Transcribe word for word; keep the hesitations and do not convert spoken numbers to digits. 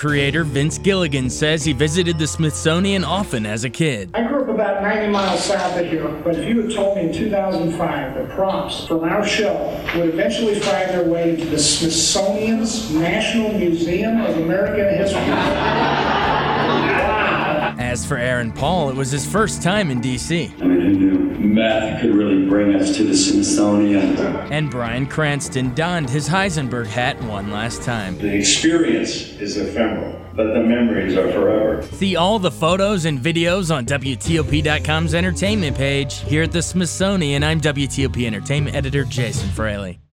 creator Vince Gilligan says he visited the Smithsonian often as a kid. I grew up about ninety miles south of here, but if you had told me in two thousand five that props from our show would eventually find their way into the Smithsonian's National Museum of American History. Wow. As for Aaron Paul, it was his first time in D C. I mean, who knew math could really bring us to the Smithsonian? And Bryan Cranston donned his Heisenberg hat one last time. The experience is ephemeral, but the memories are forever. See all the photos and videos on W T O P dot com's entertainment page. Here at the Smithsonian, I'm W T O P Entertainment editor Jason Fraley.